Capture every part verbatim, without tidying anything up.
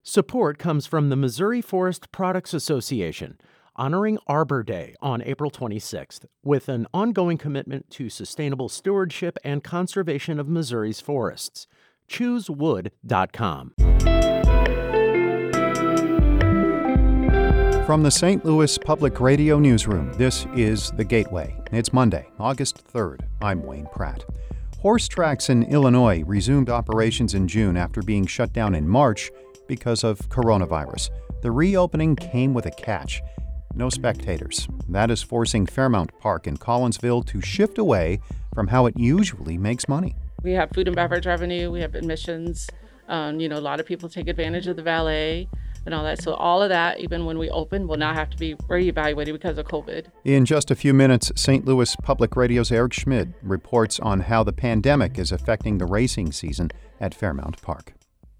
Support comes from the Missouri Forest Products Association, honoring Arbor Day on April twenty-sixth, with an ongoing commitment to sustainable stewardship and conservation of Missouri's forests. choose wood dot com. From the Saint Louis Public Radio Newsroom, this is The Gateway. It's Monday, August third. I'm Wayne Pratt. Horse tracks in Illinois resumed operations in June after being shut down in March because of coronavirus. The reopening came with a catch: no spectators. That is forcing Fairmount Park in Collinsville to shift away from how it usually makes money. We have food and beverage revenue, we have admissions. Um, you know, a lot of people take advantage of the valet and all that. So all of that, even when we open, will now have to be reevaluated because of COVID. In just a few minutes, Saint Louis Public Radio's Eric Schmid reports on how the pandemic is affecting the racing season at Fairmount Park.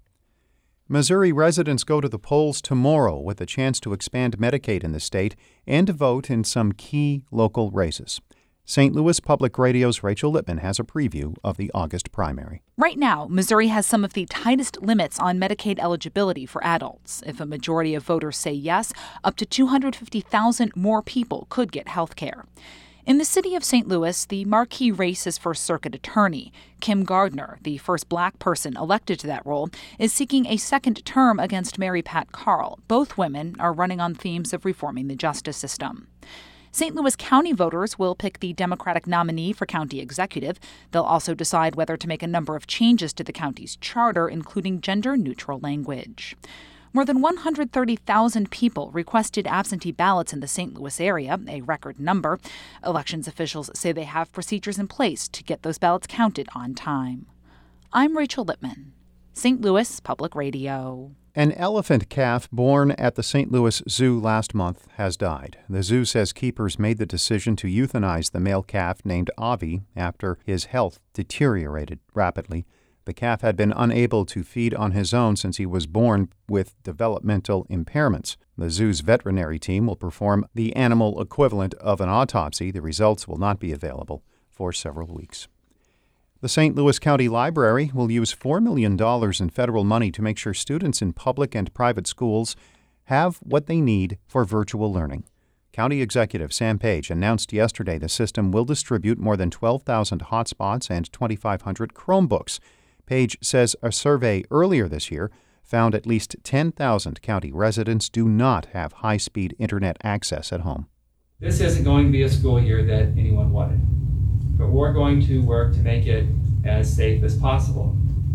Missouri residents go to the polls tomorrow with a chance to expand Medicaid in the state and to vote in some key local races. Saint Louis Public Radio's Rachel Lippman has a preview of the August primary. Right now, Missouri has some of the tightest limits on Medicaid eligibility for adults. If a majority of voters say yes, up to two hundred fifty thousand more people could get health care. In the city of Saint Louis, the marquee race is for circuit attorney. Kim Gardner, the first black person elected to that role, is seeking a second term against Mary Pat Carl. Both women are running on themes of reforming the justice system. Saint Louis County voters will pick the Democratic nominee for county executive. They'll also decide whether to make a number of changes to the county's charter, including gender-neutral language. More than one hundred thirty thousand people requested absentee ballots in the Saint Louis area, a record number. Elections officials say they have procedures in place to get those ballots counted on time. I'm Rachel Lippman, Saint Louis Public Radio. An elephant calf born at the Saint Louis Zoo last month has died. The zoo says keepers made the decision to euthanize the male calf named Avi after his health deteriorated rapidly. The calf had been unable to feed on his own since he was born with developmental impairments. The zoo's veterinary team will perform the animal equivalent of an autopsy. The results will not be available for several weeks. The Saint Louis County Library will use four million dollars in federal money to make sure students in public and private schools have what they need for virtual learning. County Executive Sam Page announced yesterday the system will distribute more than twelve thousand hotspots and twenty-five hundred Chromebooks. Page says a survey earlier this year found at least ten thousand county residents do not have high-speed internet access at home. This isn't going to be a school year that anyone wanted, but we're going to work to make it as safe as possible.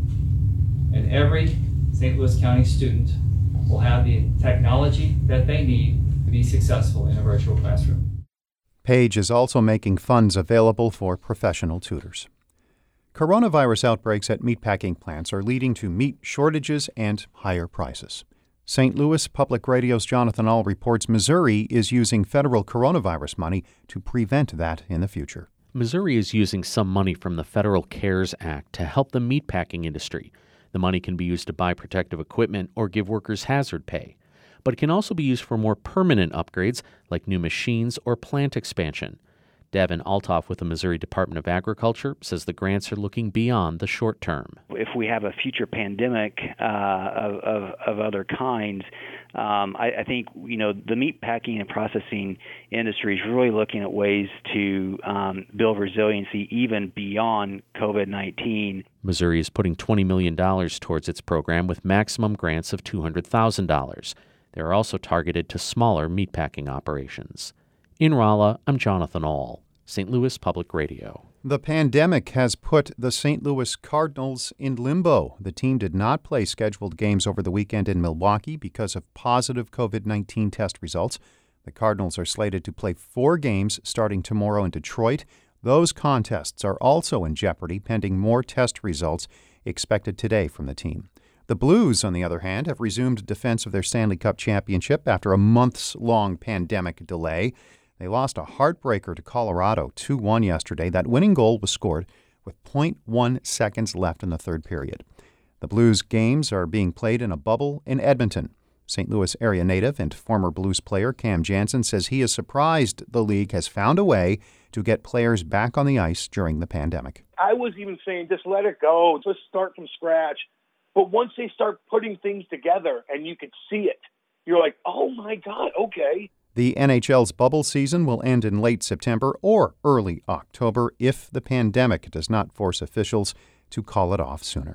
And every Saint Louis County student will have the technology that they need to be successful in a virtual classroom. Page is also making funds available for professional tutors. Coronavirus outbreaks at meatpacking plants are leading to meat shortages and higher prices. Saint Louis Public Radio's Jonathan Ahl reports Missouri is using federal coronavirus money to prevent that in the future. Missouri is using some money from the Federal CARES Act to help the meatpacking industry. The money can be used to buy protective equipment or give workers hazard pay. But it can also be used for more permanent upgrades like new machines or plant expansion. Devin Altoff with the Missouri Department of Agriculture says the grants are looking beyond the short term. If we have a future pandemic uh, of, of, of other kinds, um, I, I think you know the meat packing and processing industry is really looking at ways to um, build resiliency even beyond COVID nineteen. Missouri is putting twenty million dollars towards its program with maximum grants of two hundred thousand dollars. They are also targeted to smaller meatpacking operations. In Rolla, I'm Jonathan Ahl, Saint Louis Public Radio. The pandemic has put the Saint Louis Cardinals in limbo. The team did not play scheduled games over the weekend in Milwaukee because of positive COVID nineteen test results. The Cardinals are slated to play four games starting tomorrow in Detroit. Those contests are also in jeopardy pending more test results expected today from the team. The Blues, on the other hand, have resumed defense of their Stanley Cup championship after a months-long pandemic delay. They lost a heartbreaker to Colorado two one yesterday. That winning goal was scored with point one seconds left in the third period. The Blues games are being played in a bubble in Edmonton. Saint Louis area native and former Blues player Cam Jansen says he is surprised the league has found a way to get players back on the ice during the pandemic. I was even saying, just let it go. Let's start from scratch. But once they start putting things together and you could see it, you're like, oh, my God, okay. The N H L's bubble season will end in late September or early October if the pandemic does not force officials to call it off sooner.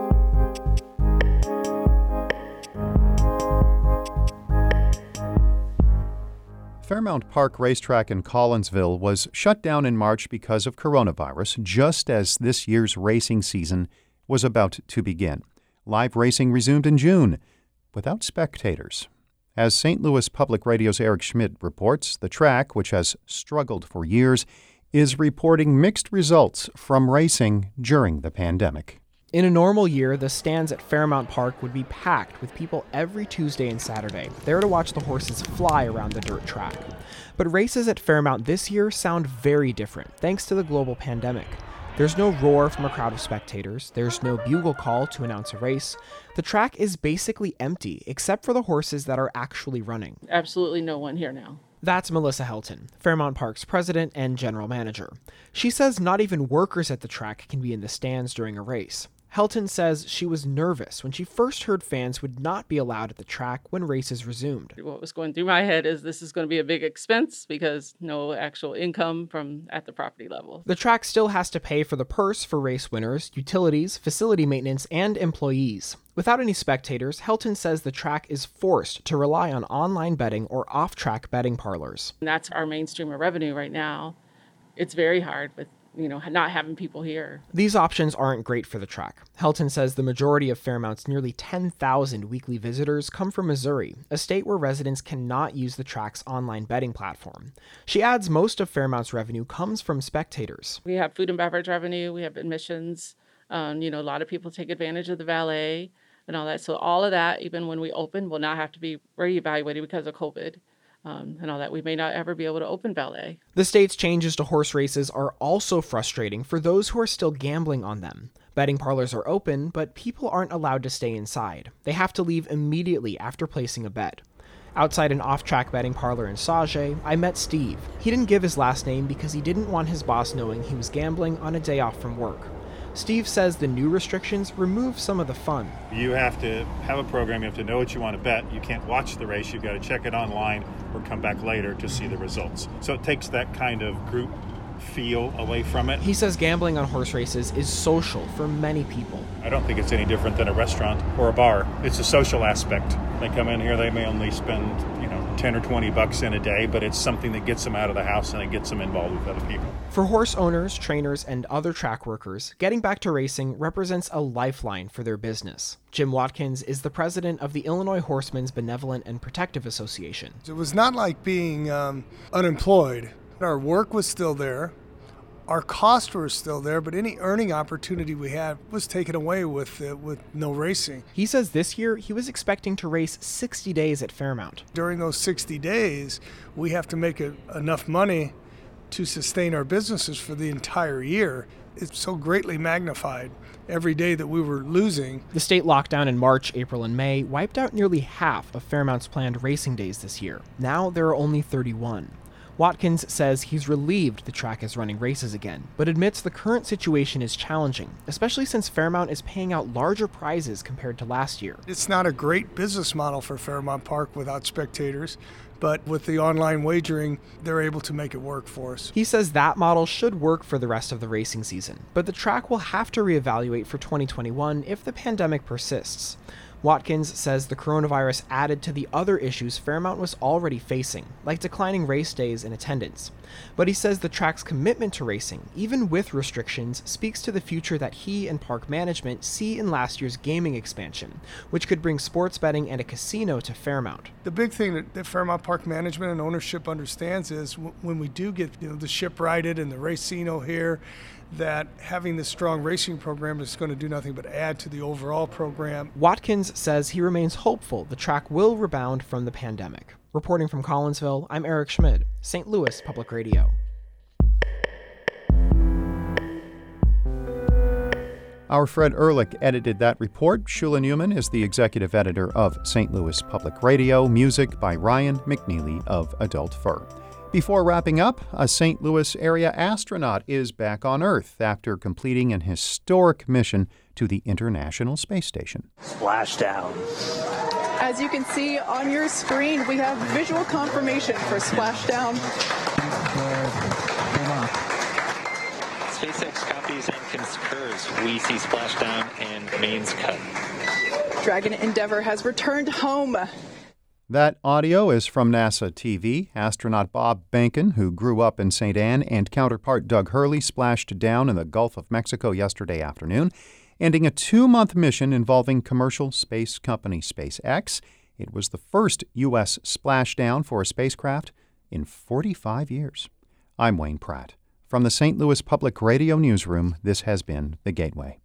Fairmount Park Racetrack in Collinsville was shut down in March because of coronavirus, just as this year's racing season was about to begin. Live racing resumed in June, without spectators. As Saint Louis Public Radio's Eric Schmidt reports, the track, which has struggled for years, is reporting mixed results from racing during the pandemic. In a normal year, the stands at Fairmount Park would be packed with people every Tuesday and Saturday, there to watch the horses fly around the dirt track. But races at Fairmount this year sound very different, thanks to the global pandemic. There's no roar from a crowd of spectators, there's no bugle call to announce a race. The track is basically empty, except for the horses that are actually running. Absolutely no one here now. That's Melissa Helton, Fairmount Park's president and general manager. She says not even workers at the track can be in the stands during a race. Helton says she was nervous when she first heard fans would not be allowed at the track when races resumed. What was going through my head is this is going to be a big expense because no actual income from at the property level. The track still has to pay for the purse for race winners, utilities, facility maintenance, and employees. Without any spectators, Helton says the track is forced to rely on online betting or off-track betting parlors. And that's our main stream of revenue right now. It's very hard with you know, not having people here. These options aren't great for the track. Helton says the majority of Fairmount's nearly ten thousand weekly visitors come from Missouri, a state where residents cannot use the track's online betting platform. She adds most of Fairmount's revenue comes from spectators. We have food and beverage revenue, we have admissions, um, you know, a lot of people take advantage of the valet and all that. So all of that, even when we open, will not have to be reevaluated because of COVID. Um, and all that. We may not ever be able to open valet. The state's changes to horse races are also frustrating for those who are still gambling on them. Betting parlors are open, but people aren't allowed to stay inside. They have to leave immediately after placing a bet. Outside an off-track betting parlor in Sauget, I met Steve. He didn't give his last name because he didn't want his boss knowing he was gambling on a day off from work. Steve says the new restrictions remove some of the fun. You have to have a program, you have to know what you want to bet. You can't watch the race, you've got to check it online or come back later to see the results. So it takes that kind of group feel away from it. He says gambling on horse races is social for many people. I don't think it's any different than a restaurant or a bar. It's a social aspect. They come in here, they may only spend, you know, ten or twenty bucks in a day, but it's something that gets them out of the house and it gets them involved with other people. For horse owners, trainers, and other track workers, getting back to racing represents a lifeline for their business. Jim Watkins is the president of the Illinois Horsemen's Benevolent and Protective Association. It was not like being um, unemployed. Our work was still there. Our costs were still there, but any earning opportunity we had was taken away with uh, with no racing. He says this year he was expecting to race sixty days at Fairmount. During those sixty days, we have to make a, enough money to sustain our businesses for the entire year. It's so greatly magnified every day that we were losing. The state lockdown in March, April, and May wiped out nearly half of Fairmount's planned racing days this year. Now there are only thirty-one. Watkins says he's relieved the track is running races again, but admits the current situation is challenging, especially since Fairmount is paying out larger prizes compared to last year. It's not a great business model for Fairmount Park without spectators, but with the online wagering, they're able to make it work for us. He says that model should work for the rest of the racing season, but the track will have to reevaluate for twenty twenty-one if the pandemic persists. Watkins says the coronavirus added to the other issues Fairmount was already facing, like declining race days and attendance. But he says the track's commitment to racing, even with restrictions, speaks to the future that he and park management see in last year's gaming expansion, which could bring sports betting and a casino to Fairmount. The big thing that, that Fairmount Park management and ownership understands is w- when we do get you know, the ship righted and the racino here, that having this strong racing program is going to do nothing but add to the overall program. Watkins says he remains hopeful the track will rebound from the pandemic. Reporting from Collinsville, I'm Eric Schmidt, Saint Louis Public Radio. Our Fred Ehrlich edited that report. Shula Newman is the executive editor of Saint Louis Public Radio. Music by Ryan McNeely of Adult Fur. Before wrapping up, a Saint Louis area astronaut is back on Earth after completing an historic mission to the International Space Station. Splashdown. As you can see on your screen, we have visual confirmation for splashdown. SpaceX copies and concurs. We see splashdown and mains cut. Dragon Endeavour has returned home. That audio is from NASA T V. Astronaut Bob Behnken, who grew up in Saint Anne, and counterpart Doug Hurley splashed down in the Gulf of Mexico yesterday afternoon, ending a two-month mission involving commercial space company SpaceX. It was the first U S splashdown for a spacecraft in forty-five years. I'm Wayne Pratt. From the Saint Louis Public Radio Newsroom, this has been The Gateway.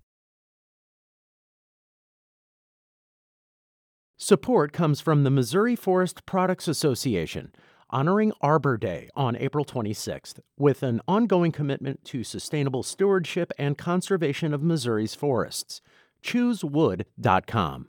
Support comes from the Missouri Forest Products Association, honoring Arbor Day on April twenty-sixth, with an ongoing commitment to sustainable stewardship and conservation of Missouri's forests. choose wood dot com